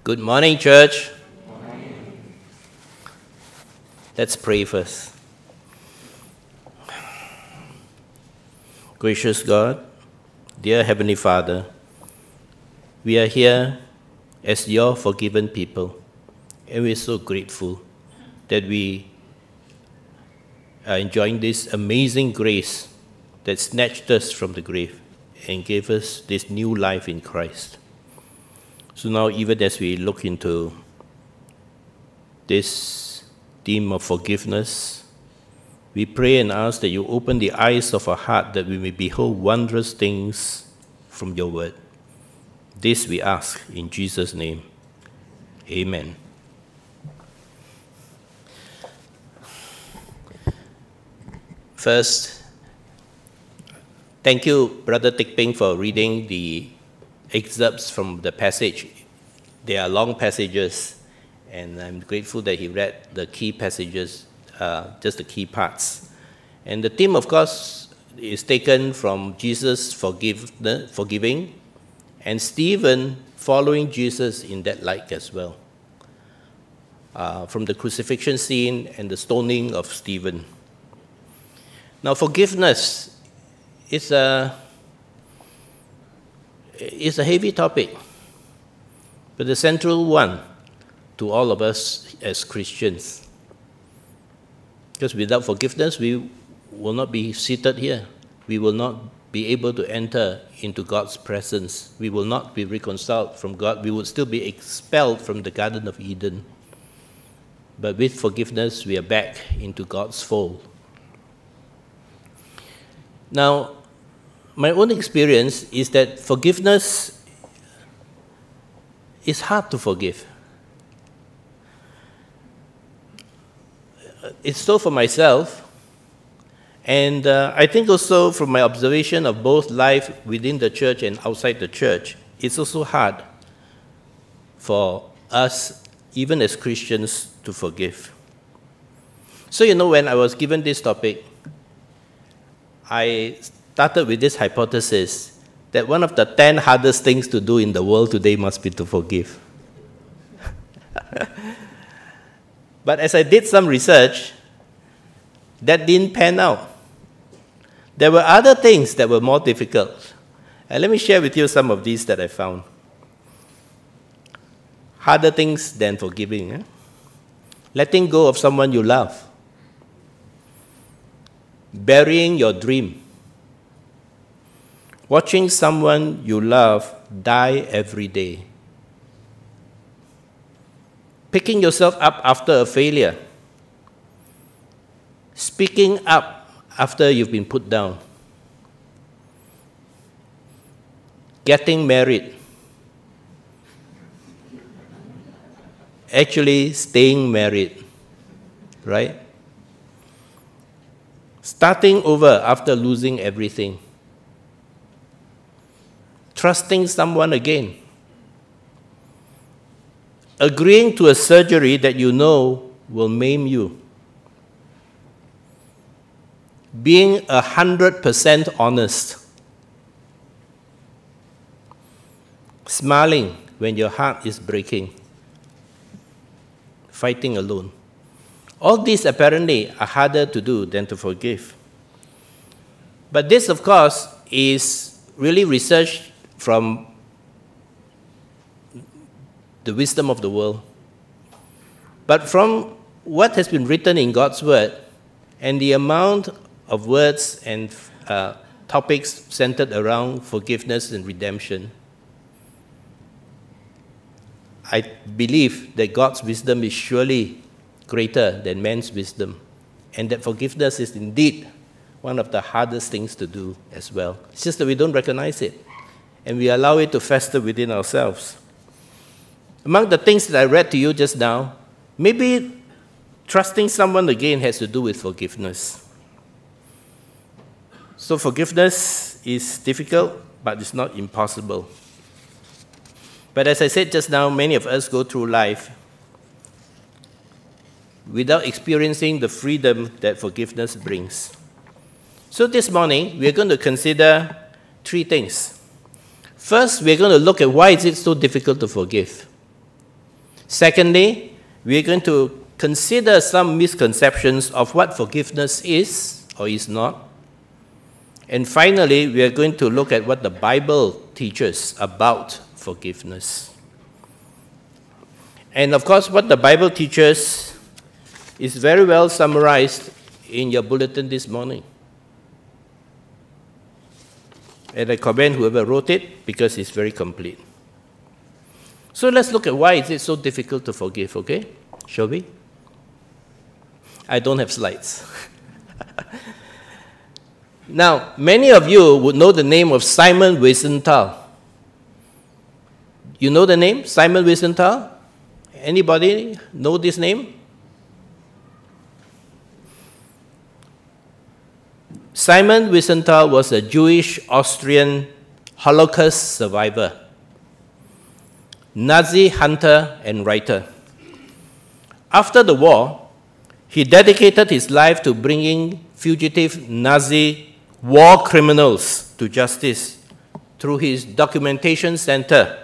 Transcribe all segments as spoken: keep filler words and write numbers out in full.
Good morning, church. Good morning. Let's pray first. Gracious God, dear Heavenly Father, we are here as your forgiven people, and we're so grateful that we are enjoying this amazing grace that snatched us from the grave and gave us this new life in Christ. So now, even as we look into this theme of forgiveness, we pray and ask that you open the eyes of our heart that we may behold wondrous things from your word. This we ask in Jesus' name. Amen. First, thank you, Brother Tik Ping, for reading the excerpts from the passage. They are long passages, and I'm grateful that he read the key passages, uh, just the key parts. And the theme, of course, is taken from Jesus forgive, forgiving, and Stephen following Jesus in that light as well, uh, from the crucifixion scene and the stoning of Stephen. Now, forgiveness is a It's a heavy topic, but the central one to all of us as Christians. Because without forgiveness, we will not be seated here. We will not be able to enter into God's presence. We will not be reconciled from God. We would still be expelled from the Garden of Eden. But with forgiveness, we are back into God's fold. Now, my own experience is that forgiveness is hard to forgive. It's so for myself, and uh, I think also from my observation of both life within the church and outside the church, it's also hard for us, even as Christians, to forgive. So, you know, when I was given this topic, I started with this hypothesis that one of the ten hardest things to do in the world today must be to forgive. But as I did some research, that didn't pan out. There were other things that were more difficult. And let me share with you some of these that I found. Harder things than forgiving. Eh? Letting go of someone you love. Burying your dream. Watching someone you love die every day. Picking yourself up after a failure. Speaking up after you've been put down. Getting married. Actually staying married, right? Starting over after losing everything. Trusting someone again. Agreeing to a surgery that you know will maim you. Being a hundred percent honest. Smiling when your heart is breaking. Fighting alone. All these apparently are harder to do than to forgive. But this, of course, is really research from the wisdom of the world. But from what has been written in God's Word and the amount of words and uh, topics centered around forgiveness and redemption, I believe that God's wisdom is surely greater than man's wisdom, and that forgiveness is indeed one of the hardest things to do as well. It's just that we don't recognize it, and we allow it to fester within ourselves. Among the things that I read to you just now, maybe trusting someone again has to do with forgiveness. So forgiveness is difficult, but it's not impossible. But as I said just now, many of us go through life without experiencing the freedom that forgiveness brings. So this morning, we're going to consider three things. First, we're going to look at why is it so difficult to forgive. Secondly, we're going to consider some misconceptions of what forgiveness is or is not. And finally, we are going to look at what the Bible teaches about forgiveness. And of course, what the Bible teaches is very well summarized in your bulletin this morning. And I commend whoever wrote it because it's very complete. So let's look at why is it so difficult to forgive, okay? Shall we? I don't have slides. Now, many of you would know the name of Simon Wiesenthal. You know the name, Simon Wiesenthal? Anybody know this name? Simon Wiesenthal was a Jewish Austrian Holocaust survivor, Nazi hunter and writer. After the war, he dedicated his life to bringing fugitive Nazi war criminals to justice through his documentation center.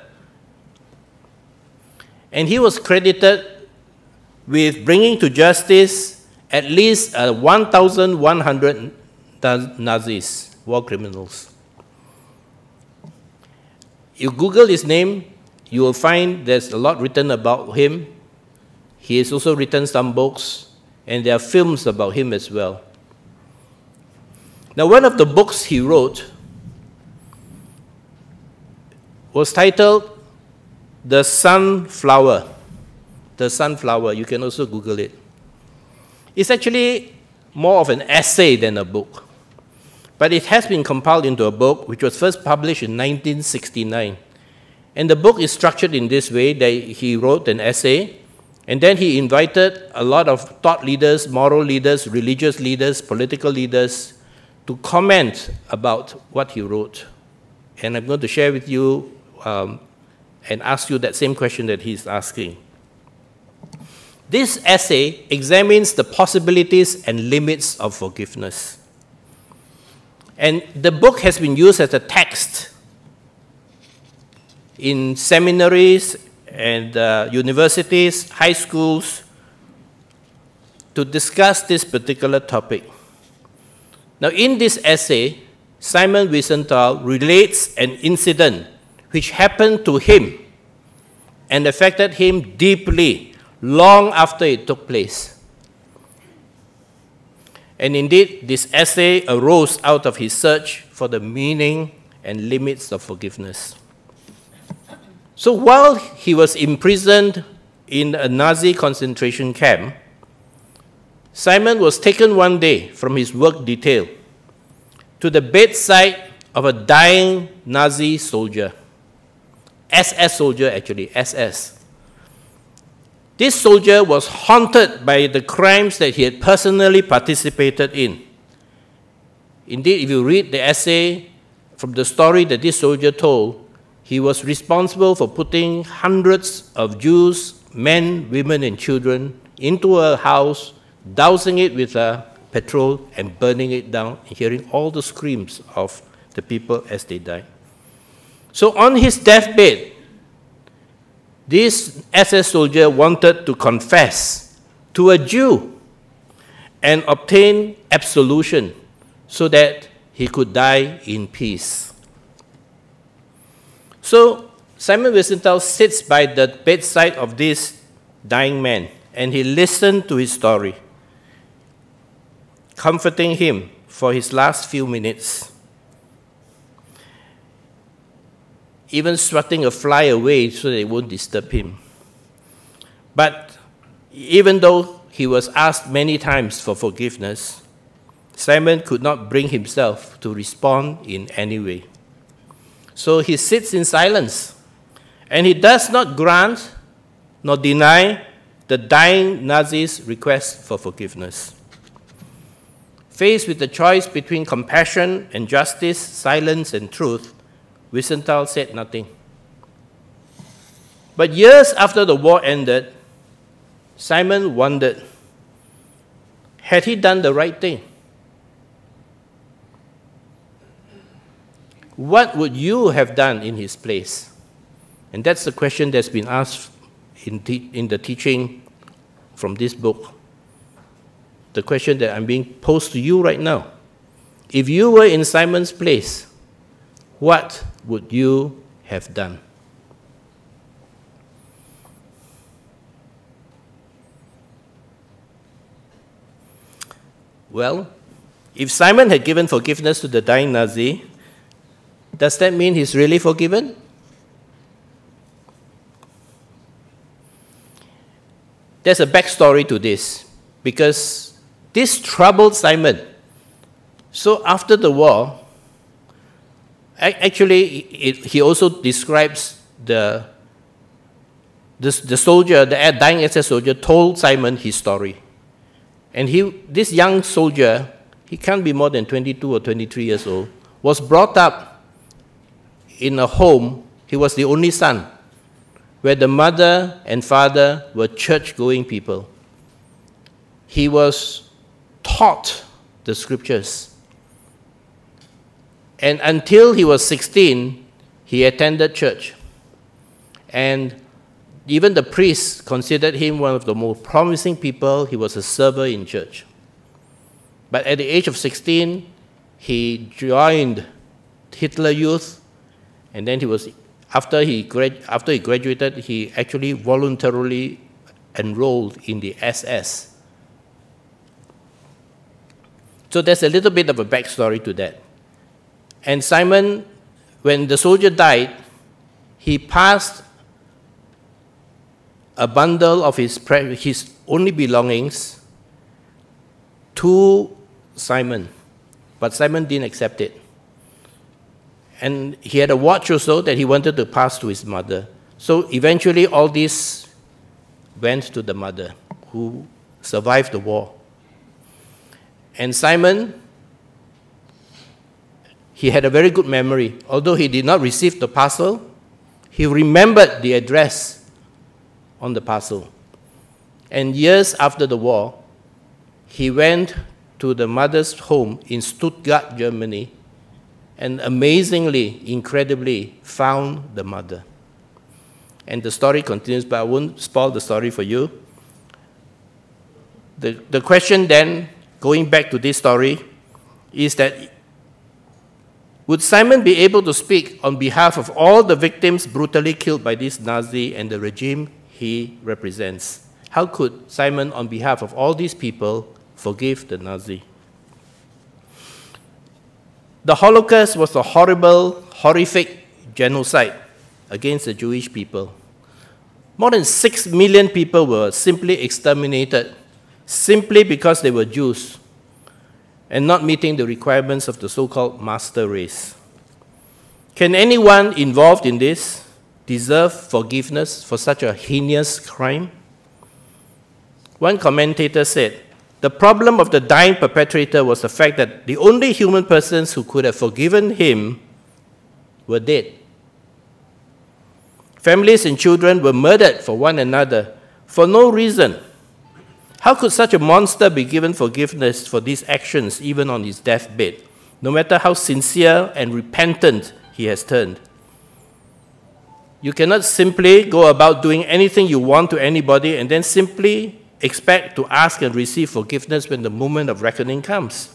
And he was credited with bringing to justice at least uh, one thousand one hundred Nazis, war criminals. You Google his name, you will find there's a lot written about him. He has also written some books, and there are films about him as well. Now, one of the books he wrote was titled The Sunflower. The Sunflower, you can also Google it. It's actually more of an essay than a book. But it has been compiled into a book which was first published in nineteen sixty-nine. And the book is structured in this way that he wrote an essay, and then he invited a lot of thought leaders, moral leaders, religious leaders, political leaders to comment about what he wrote. And I'm going to share with you um, and ask you that same question that he's asking. This essay examines the possibilities and limits of forgiveness. And the book has been used as a text in seminaries and uh, universities, high schools, to discuss this particular topic. Now, in this essay, Simon Wiesenthal relates an incident which happened to him and affected him deeply long after it took place. And indeed, this essay arose out of his search for the meaning and limits of forgiveness. So while he was imprisoned in a Nazi concentration camp, Simon was taken one day from his work detail to the bedside of a dying Nazi soldier. S S soldier, actually, S S. This soldier was haunted by the crimes that he had personally participated in. Indeed, if you read the essay from the story that this soldier told, he was responsible for putting hundreds of Jews, men, women, and children into a house, dousing it with uh, petrol and burning it down, and hearing all the screams of the people as they died. So on his deathbed, this S S soldier wanted to confess to a Jew and obtain absolution so that he could die in peace. So Simon Wiesenthal sits by the bedside of this dying man, and he listened to his story, comforting him for his last few minutes, even swatting a fly away so that it won't disturb him. But even though he was asked many times for forgiveness, Simon could not bring himself to respond in any way. So he sits in silence, and he does not grant nor deny the dying Nazi's request for forgiveness. Faced with the choice between compassion and justice, silence and truth, Wiesenthal said nothing. But years after the war ended, Simon wondered, had he done the right thing? What would you have done in his place? And that's the question that's been asked in, te- in the teaching from this book, the question that I'm being posed to you right now. If you were in Simon's place, what would you have done? Well, if Simon had given forgiveness to the dying Nazi, does that mean he's really forgiven? There's a backstory to this, because this troubled Simon. So after the war, actually, it, he also describes the, the, the soldier, the dying S S soldier, told Simon his story. And he, this young soldier, he can't be more than twenty-two or twenty-three years old, was brought up in a home. He was the only son, where the mother and father were church-going people. He was taught the scriptures. And until he was sixteen, he attended church. And even the priests considered him one of the most promising people. He was a server in church. But at the age of sixteen, he joined Hitler Youth, and then he was, after he, grad, after he graduated, he actually voluntarily enrolled in the S S. So there's a little bit of a backstory to that. And Simon, when the soldier died, he passed a bundle of his, his only belongings to Simon. But Simon didn't accept it. And he had a watch also that he wanted to pass to his mother. So eventually all this went to the mother, who survived the war. And Simon, he had a very good memory. Although he did not receive the parcel, he remembered the address on the parcel. And years after the war, he went to the mother's home in Stuttgart, Germany, and amazingly, incredibly, found the mother. And the story continues, but I won't spoil the story for you. The, the question then, going back to this story, is that would Simon be able to speak on behalf of all the victims brutally killed by this Nazi and the regime he represents? How could Simon, on behalf of all these people, forgive the Nazi? The Holocaust was a horrible, horrific genocide against the Jewish people. More than six million people were simply exterminated, simply because they were Jews and not meeting the requirements of the so-called master race. Can anyone involved in this deserve forgiveness for such a heinous crime? One commentator said, the problem of the dying perpetrator was the fact that the only human persons who could have forgiven him were dead. Families and children were murdered for one another for no reason. How could such a monster be given forgiveness for these actions even on his deathbed, no matter how sincere and repentant he has turned? You cannot simply go about doing anything you want to anybody and then simply expect to ask and receive forgiveness when the moment of reckoning comes.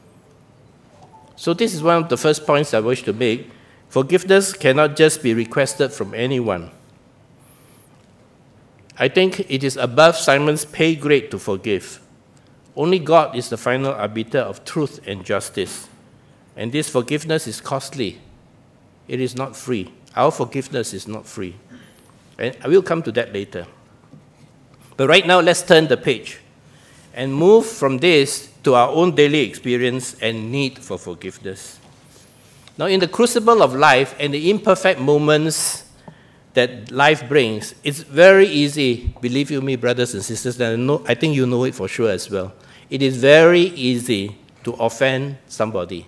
So this is one of the first points I wish to make. Forgiveness cannot just be requested from anyone. I think it is above Simon's pay grade to forgive. Only God is the final arbiter of truth and justice. And this forgiveness is costly. It is not free. Our forgiveness is not free. And I will come to that later. But right now, let's turn the page and move from this to our own daily experience and need for forgiveness. Now, in the crucible of life and the imperfect moments that life brings, it's very easy, believe you me, brothers and sisters, and I, know, I think you know it for sure as well. It is very easy to offend somebody,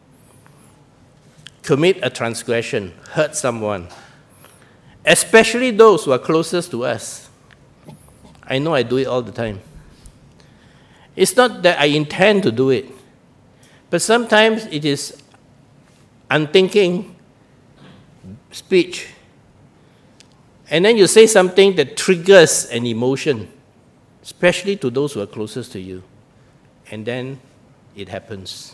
commit a transgression, hurt someone, especially those who are closest to us. I know I do it all the time. It's not that I intend to do it, but sometimes it is unthinking speech, And then you say something that triggers an emotion, especially to those who are closest to you. And then it happens.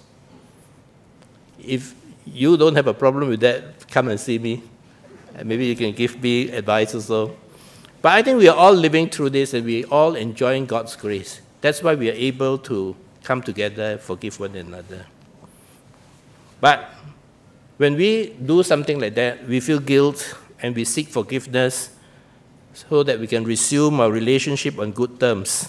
If you don't have a problem with that, come and see me. And maybe you can give me advice also. But I think we are all living through this and we are all enjoying God's grace. That's why we are able to come together, forgive one another. But when we do something like that, we feel guilt and we seek forgiveness so that we can resume our relationship on good terms.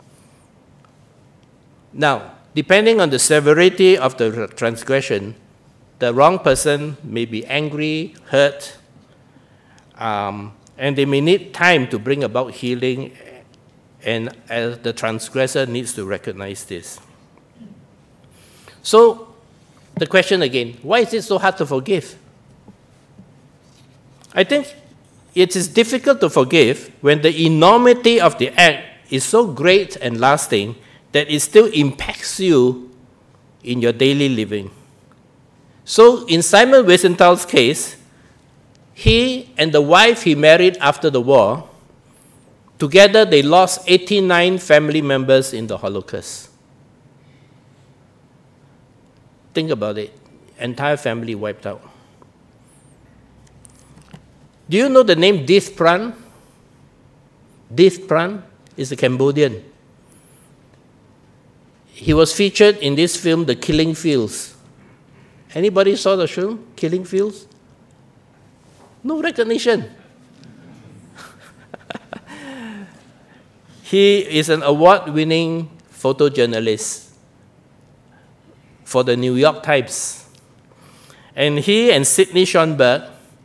Now, depending on the severity of the transgression, the wrong person may be angry, hurt, um, and they may need time to bring about healing, and uh, the transgressor needs to recognize this. So, the question again, why is it so hard to forgive? I think it is difficult to forgive when the enormity of the act is so great and lasting that it still impacts you in your daily living. So, in Simon Wiesenthal's case, he and the wife he married after the war, together they lost eighty-nine family members in the Holocaust. Think about it. Entire family wiped out. Do you know the name Dith Pran? Dith Pran is a Cambodian. He was featured in this film, The Killing Fields. Anybody saw the film, Killing Fields? No recognition. He is an award-winning photojournalist for the New York Times. And he and Sidney Schoenberg,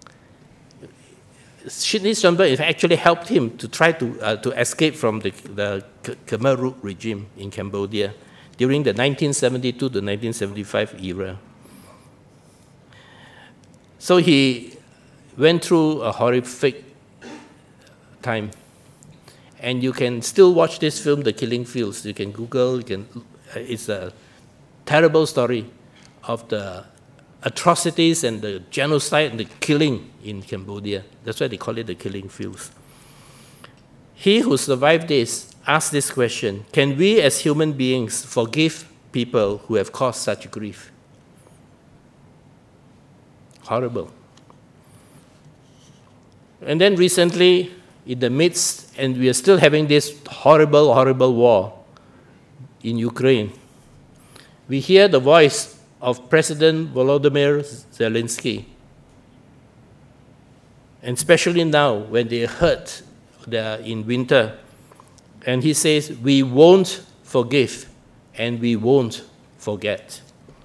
Sidney Schoenberg actually helped him to try to, uh, to escape from the, the Khmer Rouge regime in Cambodia during the nineteen seventy-two to nineteen seventy-five era. So he went through a horrific time. And you can still watch this film, The Killing Fields. You can Google, you can, it's a terrible story of the atrocities and the genocide and the killing in Cambodia. That's why they call it The Killing Fields. He who survived this asked this question, can we as human beings forgive people who have caused such grief? Horrible. And then recently, in the midst, and we are still having this horrible, horrible war in Ukraine, we hear the voice of President Volodymyr Zelensky. And especially now, when they're hurt, they're in winter, and he says, we won't forgive, and we won't forget.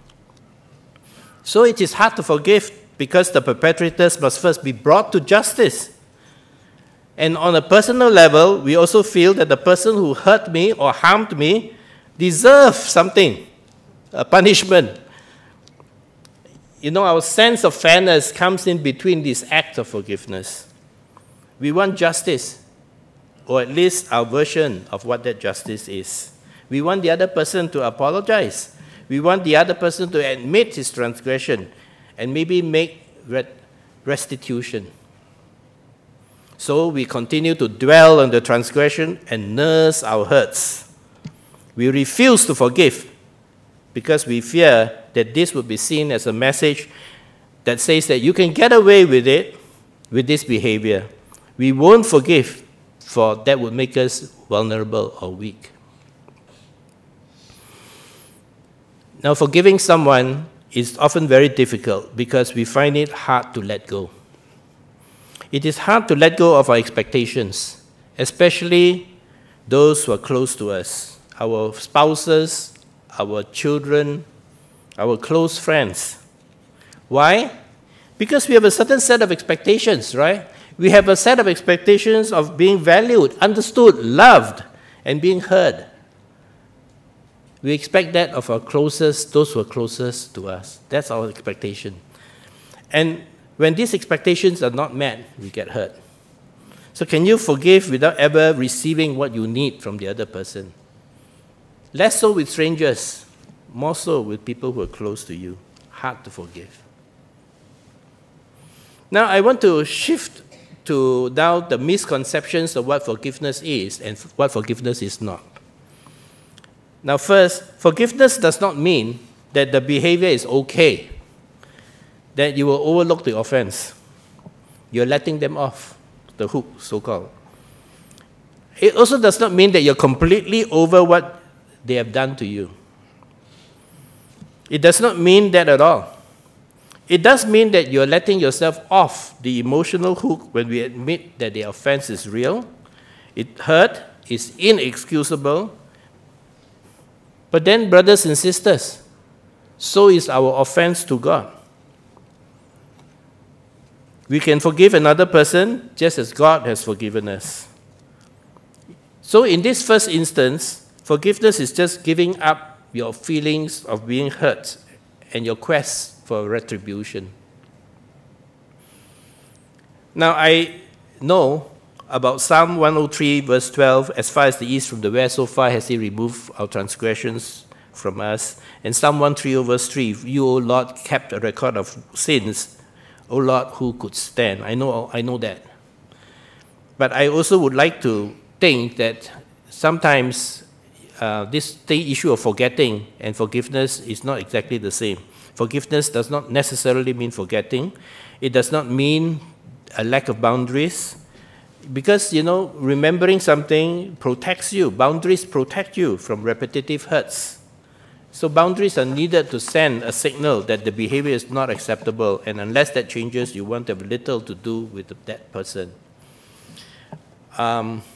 So it is hard to forgive because the perpetrators must first be brought to justice. And on a personal level, we also feel that the person who hurt me or harmed me deserves something, a punishment. You know, our sense of fairness comes in between these acts of forgiveness. We want justice, or at least our version of what that justice is. We want the other person to apologize. We want the other person to admit his transgression and maybe make restitution. So we continue to dwell on the transgression and nurse our hurts. We refuse to forgive because we fear that this would be seen as a message that says that you can get away with it, with this behavior. We won't forgive, for that would make us vulnerable or weak. Now, forgiving someone is often very difficult because we find it hard to let go. It is hard to let go of our expectations, especially those who are close to us, our spouses, our children, our close friends. Why? Because we have a certain set of expectations, right? We have a set of expectations of being valued, understood, loved, and being heard. We expect that of our closest, those who are closest to us. That's our expectation. And when these expectations are not met, we get hurt. So can you forgive without ever receiving what you need from the other person? Less so with strangers, more so with people who are close to you. Hard to forgive. Now I want to shift to now the misconceptions of what forgiveness is and what forgiveness is not. Now first, forgiveness does not mean that the behavior is okay, that you will overlook the offense. You're letting them off the hook, so-called. It also does not mean that you're completely over what they have done to you. It does not mean that at all. It does mean that you're letting yourself off the emotional hook when we admit that the offense is real, it hurt, it's inexcusable. But then, brothers and sisters, so is our offense to God. We can forgive another person just as God has forgiven us. So in this first instance, forgiveness is just giving up your feelings of being hurt and your quest for retribution. Now I know about Psalm one oh three verse twelve, as far as the east from the west, so far has he removed our transgressions from us. And Psalm one thirty verse three, you, O Lord, kept a record of sins. O Lord, who could stand? I know, I know that. But I also would like to think that sometimes uh, this issue of forgetting and forgiveness is not exactly the same. Forgiveness does not necessarily mean forgetting. It does not mean a lack of boundaries. Because, you know, remembering something protects you. Boundaries protect you from repetitive hurts. So boundaries are needed to send a signal that the behavior is not acceptable, and unless that changes, you want to have little to do with that person. Um,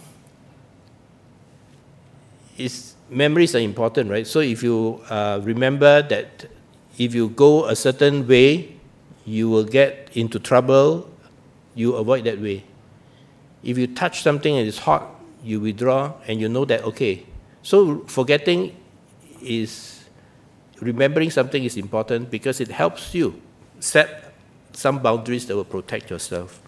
it's, memories are important, right? So if you uh, remember that if you go a certain way, you will get into trouble, you avoid that way. If you touch something and it's hot, you withdraw, and you know that, okay. So forgetting is, remembering something is important because it helps you set some boundaries that will protect yourself.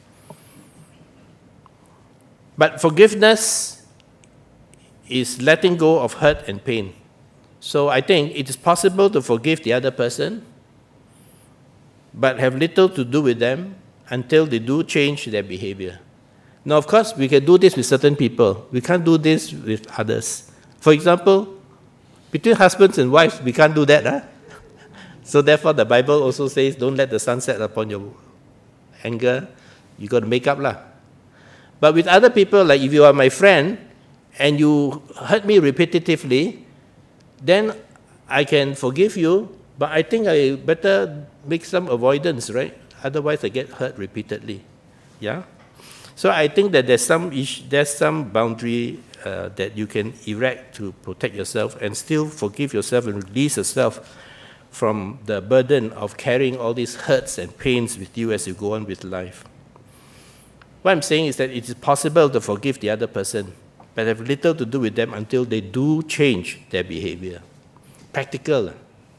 But forgiveness is letting go of hurt and pain. So I think it is possible to forgive the other person, but have little to do with them until they do change their behavior. Now, of course, we can do this with certain people. We can't do this with others. For example, between husbands and wives, we can't do that. Huh? So therefore, the Bible also says, don't let the sun set upon your anger. You got to make up. Lah. But with other people, like if you are my friend, and you hurt me repetitively, then I can forgive you, but I think I better make some avoidance, right? Otherwise, I get hurt repeatedly. Yeah? So I think that there's some issue, there's some boundary uh, that you can erect to protect yourself and still forgive yourself and release yourself from the burden of carrying all these hurts and pains with you as you go on with life. What I'm saying is that it is possible to forgive the other person, but have little to do with them until they do change their behavior. Practical.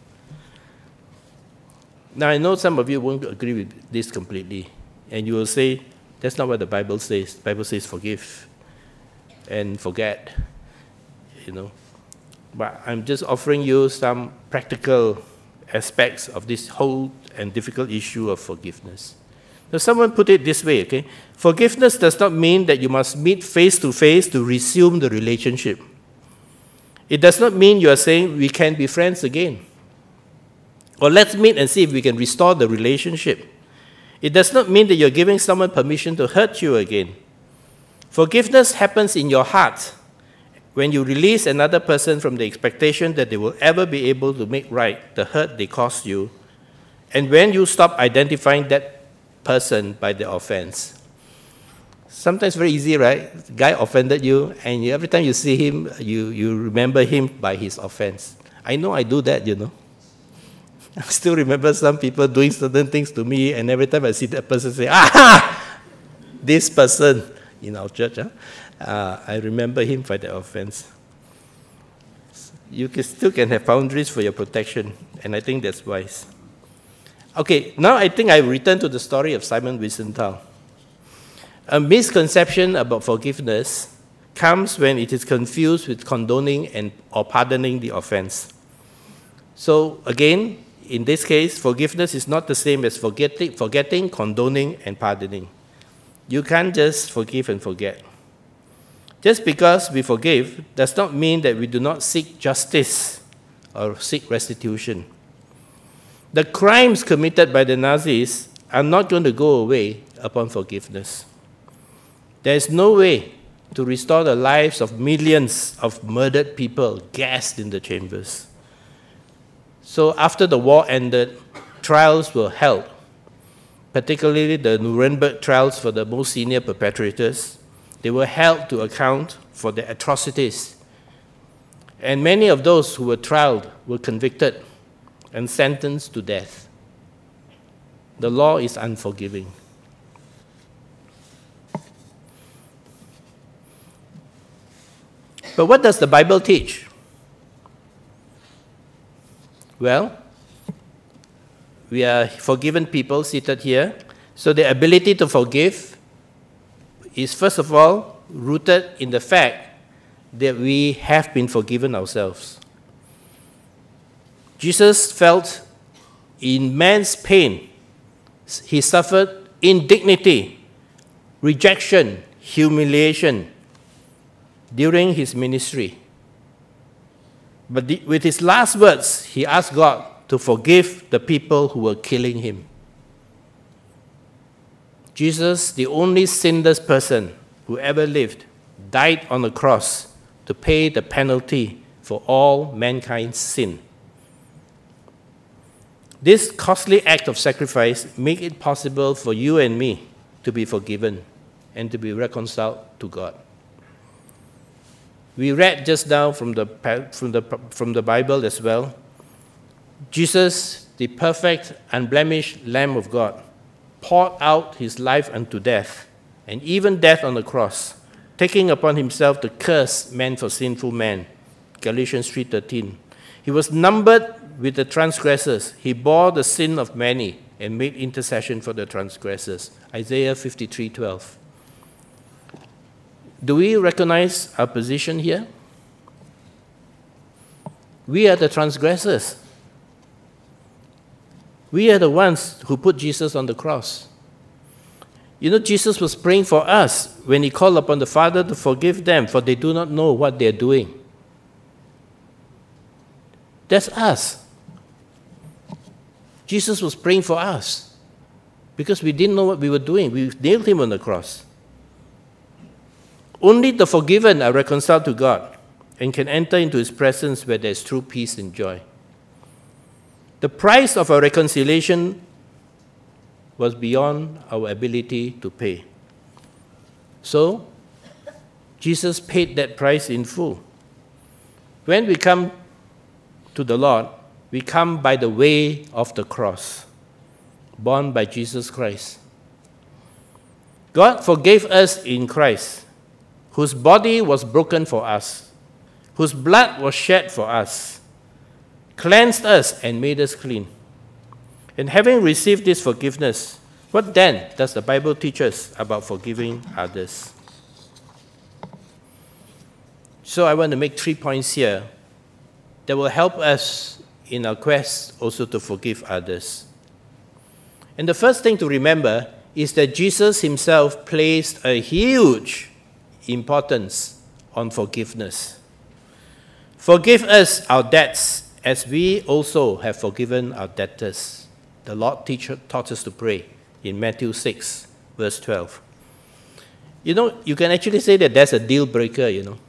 Now, I know some of you won't agree with this completely, and you will say, that's not what the Bible says. The Bible says forgive and forget, you know. But I'm just offering you some practical aspects of this whole and difficult issue of forgiveness. Now, someone put it this way, okay? Forgiveness does not mean that you must meet face to face to resume the relationship. It does not mean you are saying we can be friends again. Or let's meet and see if we can restore the relationship. It does not mean that you're giving someone permission to hurt you again. Forgiveness happens in your heart when you release another person from the expectation that they will ever be able to make right the hurt they caused you, and when you stop identifying that person by the offense. Sometimes very easy, right? The guy offended you, and you, every time you see him, you, you remember him by his offense. I know I do that, you know. I still remember some people doing certain things to me, and every time I see that person say, aha, this person in our church, huh? uh, I remember him by the offense. You can, still can have boundaries for your protection, and I think that's wise. Okay, now I think I return to the story of Simon Wiesenthal. A misconception about forgiveness comes when it is confused with condoning and or pardoning the offense. So again, in this case, forgiveness is not the same as forgetting, forgetting, condoning, and pardoning. You can't just forgive and forget. Just because we forgive does not mean that we do not seek justice or seek restitution. The crimes committed by the Nazis are not going to go away upon forgiveness. There is no way to restore the lives of millions of murdered people gassed in the chambers. So after the war ended, trials were held, particularly the Nuremberg trials for the most senior perpetrators. They were held to account for the atrocities. And many of those who were trialed were convicted and sentenced to death. The law is unforgiving. But what does the Bible teach? Well, we are forgiven people seated here. So the ability to forgive is, first of all, rooted in the fact that we have been forgiven ourselves. Jesus felt immense pain. He suffered indignity, rejection, humiliation during his ministry. But the, with his last words, he asked God to forgive the people who were killing him. Jesus, the only sinless person who ever lived, died on the cross to pay the penalty for all mankind's sin. This costly act of sacrifice made it possible for you and me to be forgiven and to be reconciled to God. We read just now from the, from the, from the Bible as well, Jesus, the perfect, unblemished Lamb of God, poured out his life unto death, and even death on the cross, taking upon himself the curse meant for sinful men. Galatians three thirteen. He was numbered with the transgressors. He bore the sin of many and made intercession for the transgressors. Isaiah fifty-three twelve. Do we recognize our position here? We are the transgressors. We are the ones who put Jesus on the cross. You know, Jesus was praying for us when he called upon the Father to forgive them, for they do not know what they are doing. That's us. Jesus was praying for us because we didn't know what we were doing. We nailed him on the cross. Only the forgiven are reconciled to God and can enter into his presence where there is true peace and joy. The price of our reconciliation was beyond our ability to pay. So, Jesus paid that price in full. When we come to the Lord, we come by the way of the cross, borne by Jesus Christ. God forgave us in Christ, whose body was broken for us, whose blood was shed for us, cleansed us and made us clean. And having received this forgiveness, what then does the Bible teach us about forgiving others? So I want to make three points here that will help us in our quest also to forgive others. And the first thing to remember is that Jesus himself placed a huge importance on forgiveness. Forgive us our debts as we also have forgiven our debtors. The Lord teach, taught us to pray in Matthew six, verse twelve. You know, you can actually say that that's a deal breaker, you know.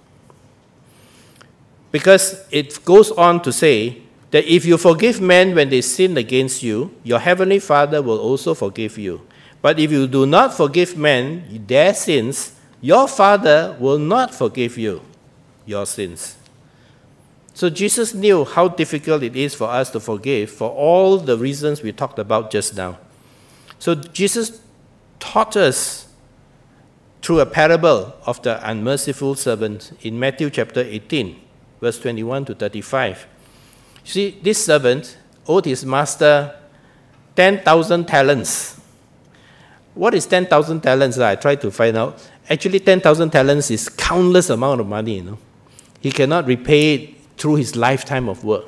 Because it goes on to say that if you forgive men when they sin against you, your heavenly Father will also forgive you. But if you do not forgive men their sins, your Father will not forgive you your sins. So Jesus knew how difficult it is for us to forgive for all the reasons we talked about just now. So Jesus taught us through a parable of the unmerciful servant in Matthew chapter eighteen, verse twenty-one to thirty-five. See, this servant owed his master ten thousand talents. What is ten thousand talents? I tried to find out. Actually, ten thousand talents is countless amount of money, you know. He cannot repay it through his lifetime of work.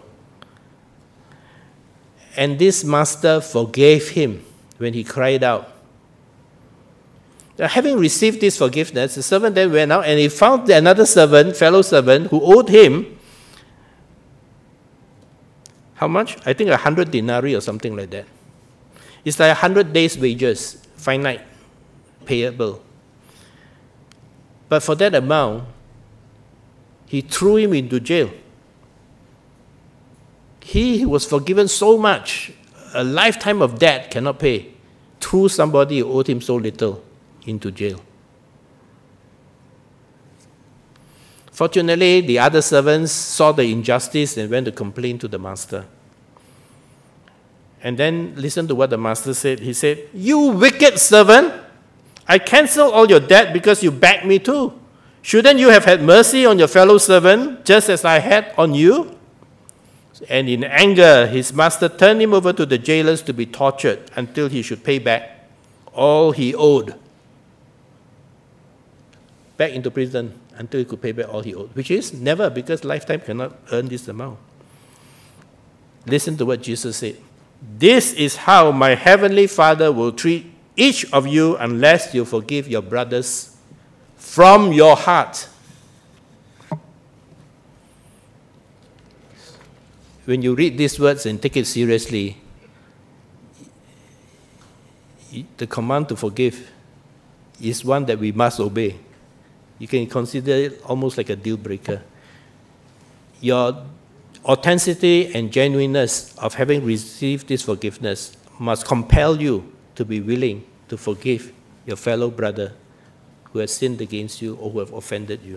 And this master forgave him when he cried out. Having received this forgiveness, the servant then went out and he found another servant, fellow servant, who owed him how much? I think a hundred denarii or something like that. It's like a hundred days' wages, finite, payable. But for that amount, he threw him into jail. He was forgiven so much, a lifetime of debt cannot pay, threw somebody who owed him so little into jail. Fortunately, the other servants saw the injustice and went to complain to the master. And then listen to what the master said. He said, "You wicked servant, I cancel all your debt because you begged me to. Shouldn't you have had mercy on your fellow servant, just as I had on you?" And in anger, his master turned him over to the jailers to be tortured until he should pay back all he owed. Back into prison until he could pay back all he owed, which is never, because lifetime cannot earn this amount. Listen to what Jesus said. "This is how my heavenly Father will treat each of you unless you forgive your brothers from your heart." When you read these words and take it seriously, the command to forgive is one that we must obey. You can consider it almost like a deal breaker. Your authenticity and genuineness of having received this forgiveness must compel you to be willing to forgive your fellow brother who has sinned against you or who have offended you.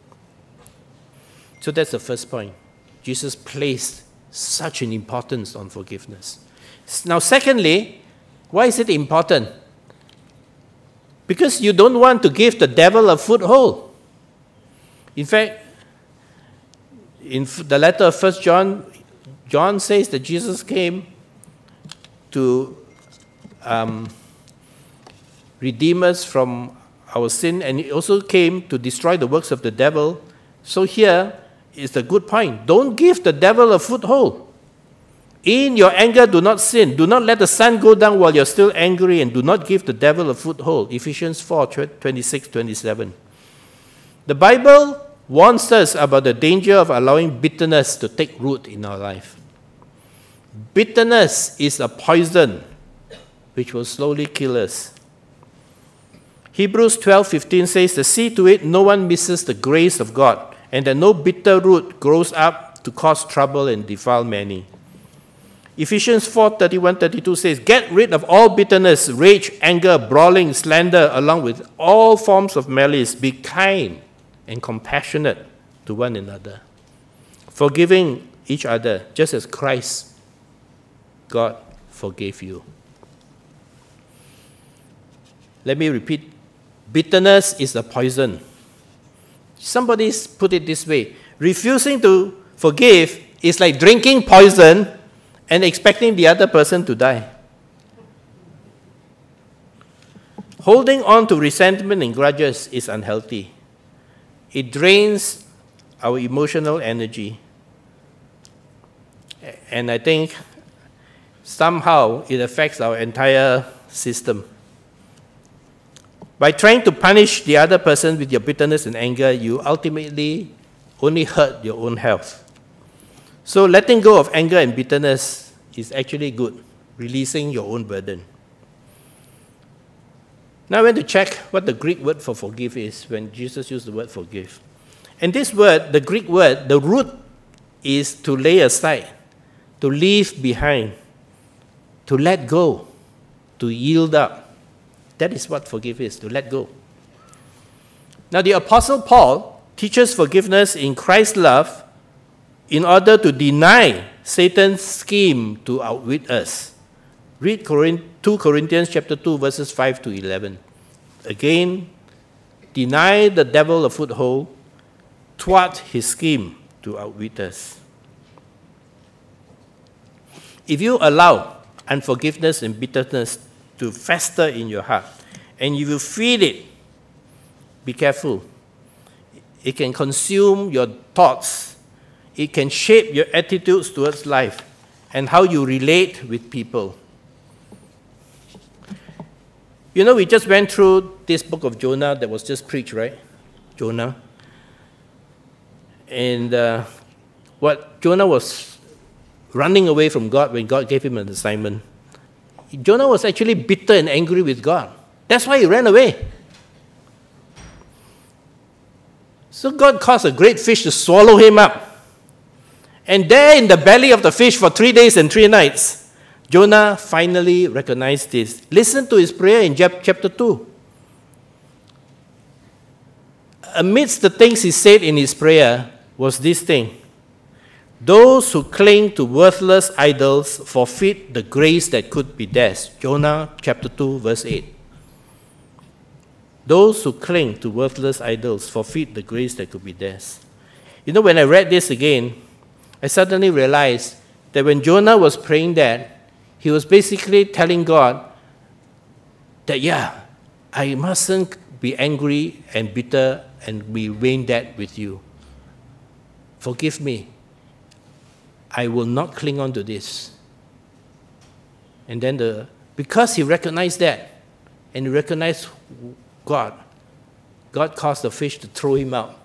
So that's the first point. Jesus placed such an importance on forgiveness. Now, secondly, why is it important? Because you don't want to give the devil a foothold. In fact, in the letter of First John, John says that Jesus came to um, redeem us from our sin, and he also came to destroy the works of the devil. So here is the good point. Don't give the devil a foothold. In your anger, do not sin. Do not let the sun go down while you're still angry, and do not give the devil a foothold. Ephesians four, twenty-six, twenty-seven. The Bible warns us about the danger of allowing bitterness to take root in our life. Bitterness is a poison which will slowly kill us. Hebrews twelve fifteen says, "To see to it no one misses the grace of God, and that no bitter root grows up to cause trouble and defile many." Ephesians four, thirty-one, thirty-two says, "Get rid of all bitterness, rage, anger, brawling, slander, along with all forms of malice. Be kind and compassionate to one another, forgiving each other, just as Christ, God, forgave you." Let me repeat. Bitterness is a poison. Somebody put it this way. Refusing to forgive is like drinking poison and expecting the other person to die. Holding on to resentment and grudges is unhealthy. It drains our emotional energy. And I think somehow it affects our entire system. By trying to punish the other person with your bitterness and anger, you ultimately only hurt your own health. So letting go of anger and bitterness is actually good, releasing your own burden. Now I went to check what the Greek word for forgive is when Jesus used the word forgive. And this word, the Greek word, the root is to lay aside, to leave behind, to let go, to yield up. That is what forgive is, to let go. Now the Apostle Paul teaches forgiveness in Christ's love in order to deny Satan's scheme to outwit us. Read two Corinthians chapter two, verses five to eleven. Again, deny the devil a foothold, thwart his scheme to outwit us. If you allow unforgiveness and bitterness to fester in your heart, and you will feed it, be careful. It can consume your thoughts. It can shape your attitudes towards life and how you relate with people. You know, we just went through this book of Jonah that was just preached, right? Jonah. And uh, what Jonah was running away from God when God gave him an assignment. Jonah was actually bitter and angry with God. That's why he ran away. So God caused a great fish to swallow him up. And there in the belly of the fish for three days and three nights, Jonah finally recognized this. Listen to his prayer in chapter two. Amidst the things he said in his prayer was this thing: those who cling to worthless idols forfeit the grace that could be theirs. Jonah chapter two, verse eight. Those who cling to worthless idols forfeit the grace that could be theirs. You know, when I read this again, I suddenly realized that when Jonah was praying that, he was basically telling God that, yeah, I mustn't be angry and bitter and be weighing that with you. Forgive me. I will not cling on to this. And then the because he recognized that, and he recognized God, God caused the fish to throw him out.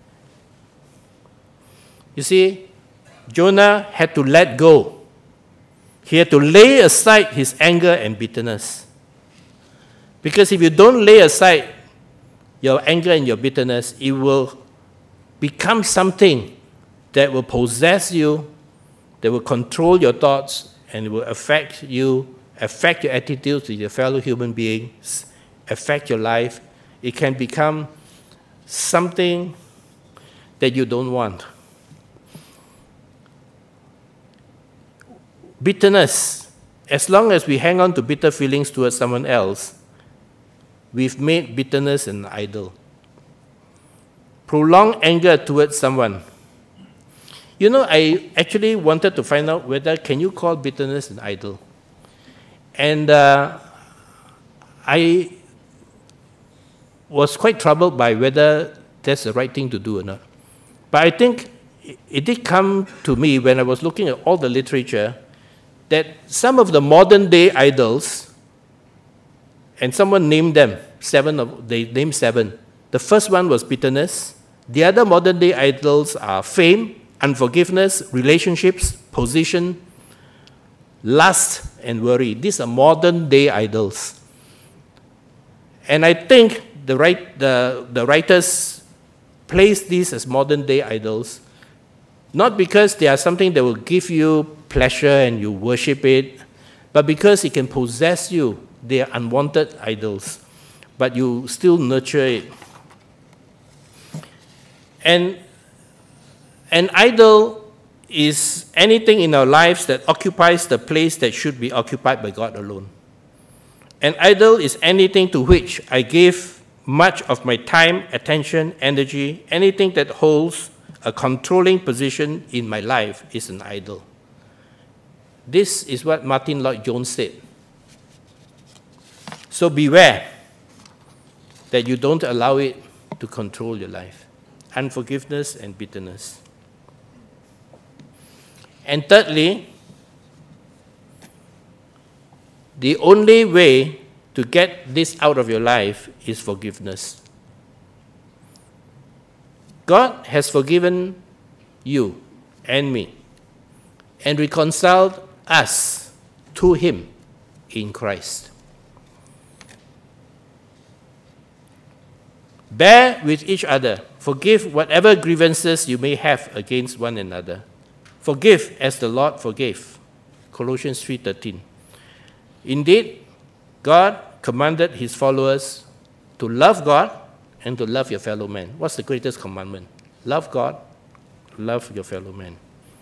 You see, Jonah had to let go. He had to lay aside his anger and bitterness. Because if you don't lay aside your anger and your bitterness, it will become something that will possess you, that will control your thoughts, and it will affect you, affect your attitudes with your fellow human beings, affect your life. It can become something that you don't want. Bitterness, as long as we hang on to bitter feelings towards someone else, we've made bitterness an idol. Prolonged anger towards someone. You know, I actually wanted to find out whether can you call bitterness an idol. And uh, I was quite troubled by whether that's the right thing to do or not. But I think it did come to me when I was looking at all the literature that some of the modern day idols, and someone named them, seven of, they named seven. The first one was bitterness. The other modern day idols are fame, unforgiveness, relationships, position, lust, and worry. These are modern day idols. And I think the, right, the, the writers place these as modern day idols, not because they are something that will give you pleasure and you worship it, but because it can possess you. They are unwanted idols, but you still nurture it. And an idol is anything in our lives that occupies the place that should be occupied by God alone. An idol is anything to which I give much of my time, attention, energy. Anything that holds a controlling position in my life is an idol. This is what Martin Lloyd-Jones said. So beware that you don't allow it to control your life. Unforgiveness and bitterness. And thirdly, the only way to get this out of your life is forgiveness. God has forgiven you and me and reconciled us to Him in Christ. Bear with each other. Forgive whatever grievances you may have against one another. Forgive as the Lord forgave. Colossians three thirteen. Indeed, God commanded His followers to love God and to love your fellow man. What's the greatest commandment? Love God, love your fellow man.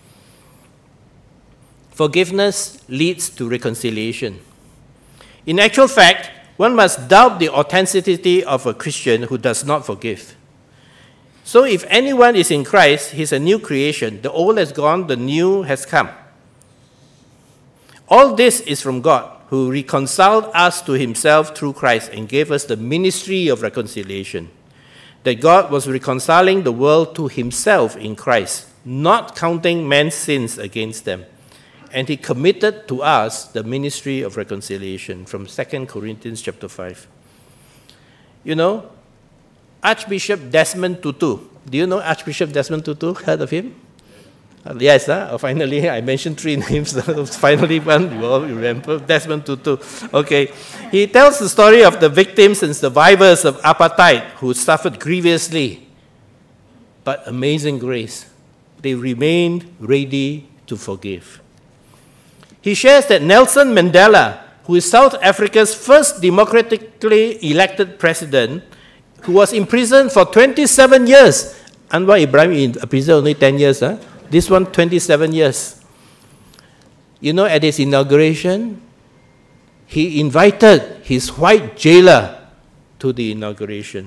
Forgiveness leads to reconciliation. In actual fact, one must doubt the authenticity of a Christian who does not forgive. So if anyone is in Christ, he's a new creation. The old has gone, the new has come. All this is from God, who reconciled us to Himself through Christ and gave us the ministry of reconciliation. That God was reconciling the world to Himself in Christ, not counting men's sins against them, and he committed to us the ministry of reconciliation from Second Corinthians chapter five. You know, Archbishop Desmond Tutu. Do you know Archbishop Desmond Tutu? Heard of him? Uh, yes, huh? Oh, finally, I mentioned three names. Finally, one you all remember, Desmond Tutu. Okay. He tells the story of the victims and survivors of apartheid who suffered grievously, but amazing grace. They remained ready to forgive. He shares that Nelson Mandela, who is South Africa's first democratically elected president, who was imprisoned for twenty-seven years. Anwar Ibrahim in prison only ten years, huh? This one, twenty-seven years. You know, at his inauguration, he invited his white jailer to the inauguration.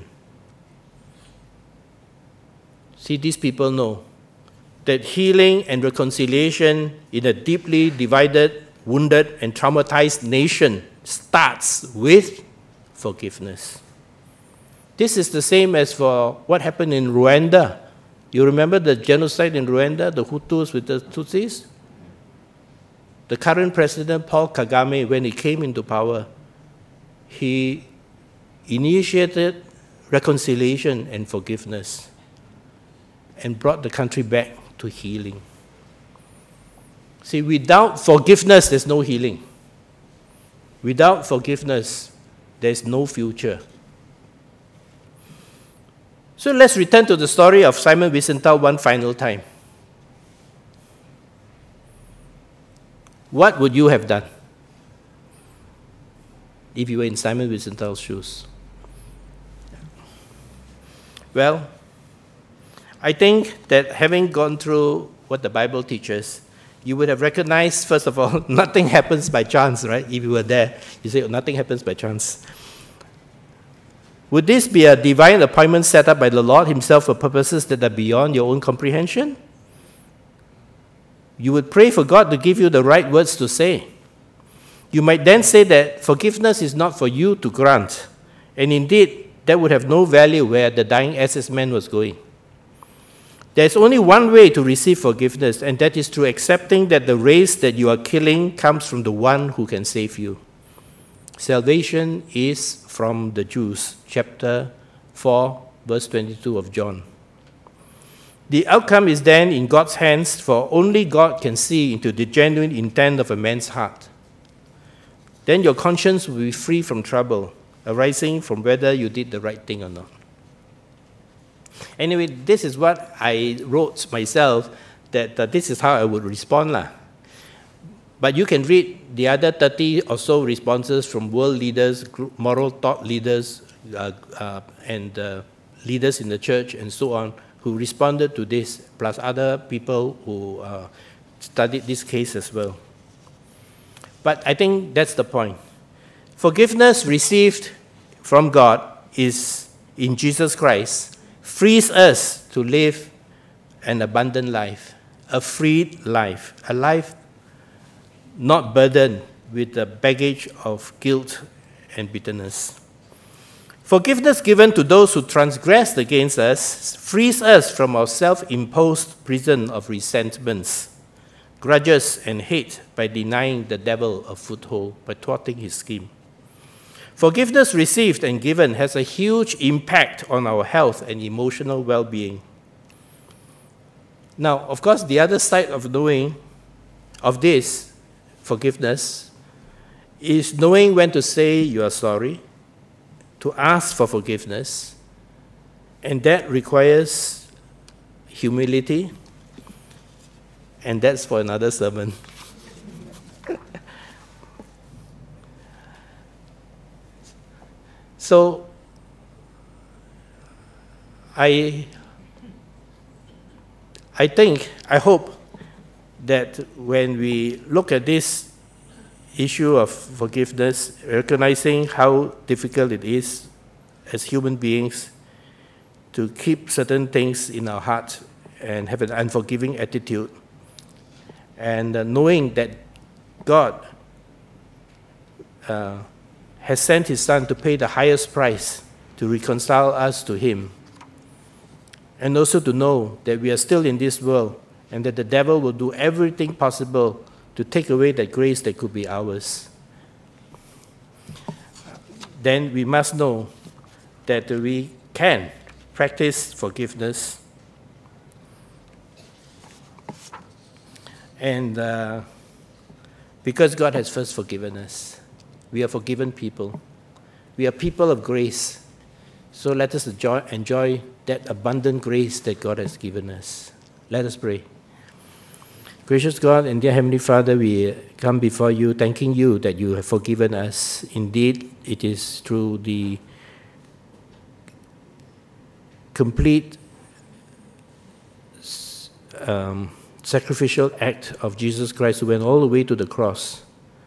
See, these people know that healing and reconciliation in a deeply divided, wounded, and traumatized nation starts with forgiveness. This is the same as for what happened in Rwanda. You remember the genocide in Rwanda, the Hutus with the Tutsis? The current president, Paul Kagame, when he came into power, he initiated reconciliation and forgiveness and brought the country back to healing. See, without forgiveness, there's no healing. Without forgiveness, there's no future. So let's return to the story of Simon Wiesenthal one final time. What would you have done if you were in Simon Wiesenthal's shoes? Well, I think that having gone through what the Bible teaches, you would have recognized, first of all, nothing happens by chance, right? If you were there, you say, oh, nothing happens by chance. Would this be a divine appointment set up by the Lord himself for purposes that are beyond your own comprehension? You would pray for God to give you the right words to say. You might then say that forgiveness is not for you to grant, and indeed, that would have no value where the dying S S man was going. There's only one way to receive forgiveness, and that is through accepting that the race that you are killing comes from the one who can save you. Salvation is from the Jews, chapter four, verse twenty-two of John. The outcome is then in God's hands, for only God can see into the genuine intent of a man's heart. Then your conscience will be free from trouble, arising from whether you did the right thing or not. Anyway, this is what I wrote myself, that uh, this is how I would respond. Lah. But you can read the other thirty or so responses from world leaders, moral thought leaders, uh, uh, and uh, leaders in the church, and so on, who responded to this, plus other people who uh, studied this case as well. But I think that's the point. Forgiveness received from God is in Jesus Christ, frees us to live an abundant life, a freed life, a life not burdened with the baggage of guilt and bitterness. Forgiveness given to those who transgressed against us frees us from our self-imposed prison of resentments, grudges, and hate by denying the devil a foothold, by thwarting his scheme. Forgiveness received and given has a huge impact on our health and emotional well-being. Now, of course, the other side of knowing of this forgiveness is knowing when to say you are sorry, to ask for forgiveness, and that requires humility, and that's for another sermon. So, I, I think, I hope that when we look at this issue of forgiveness, recognizing how difficult it is as human beings to keep certain things in our heart and have an unforgiving attitude, and uh, knowing that God uh, has sent his Son to pay the highest price to reconcile us to him, and also to know that we are still in this world and that the devil will do everything possible to take away that grace that could be ours, then we must know that we can practice forgiveness. And uh, because God has first forgiven us, we are forgiven people. We are people of grace. So let us enjoy, enjoy that abundant grace that God has given us. Let us pray. Gracious God and dear Heavenly Father, we come before you thanking you that you have forgiven us. Indeed, it is through the complete um, sacrificial act of Jesus Christ who went all the way to the cross,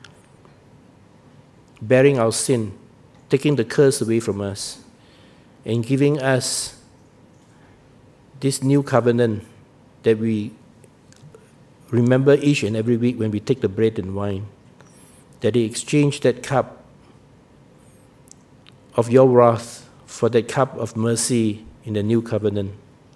bearing our sin, taking the curse away from us, and giving us this new covenant that we remember each and every week when we take the bread and wine, that He exchanged that cup of your wrath for that cup of mercy in the new covenant.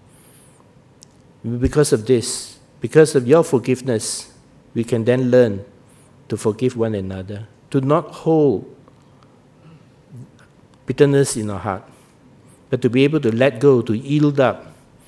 Because of this, because of your forgiveness, we can then learn to forgive one another, to not hold bitterness in our heart, but to be able to let go, to yield up,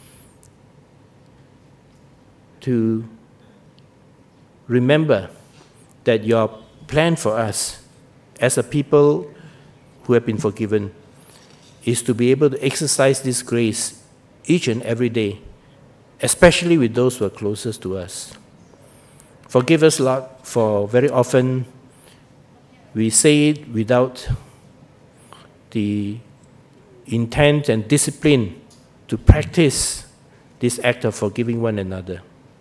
to remember that your plan for us as a people who have been forgiven is to be able to exercise this grace each and every day, especially with those who are closest to us. Forgive us, Lord, for very often we say it without the intent and discipline to practice this act of forgiving one another.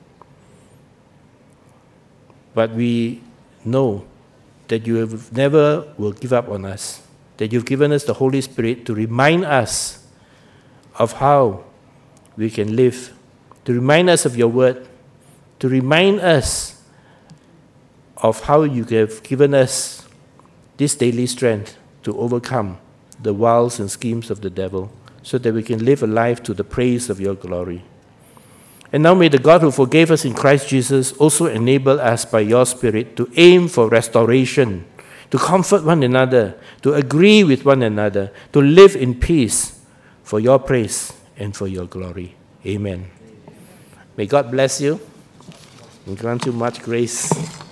But we know that you have never will give up on us, that you've given us the Holy Spirit to remind us of how we can live, to remind us of your word, to remind us of how you have given us this daily strength to overcome the wiles and schemes of the devil, so that we can live a life to the praise of your glory. And now may the God who forgave us in Christ Jesus also enable us by your Spirit to aim for restoration, to comfort one another, to agree with one another, to live in peace for your praise and for your glory. Amen. May God bless you and grant you much grace.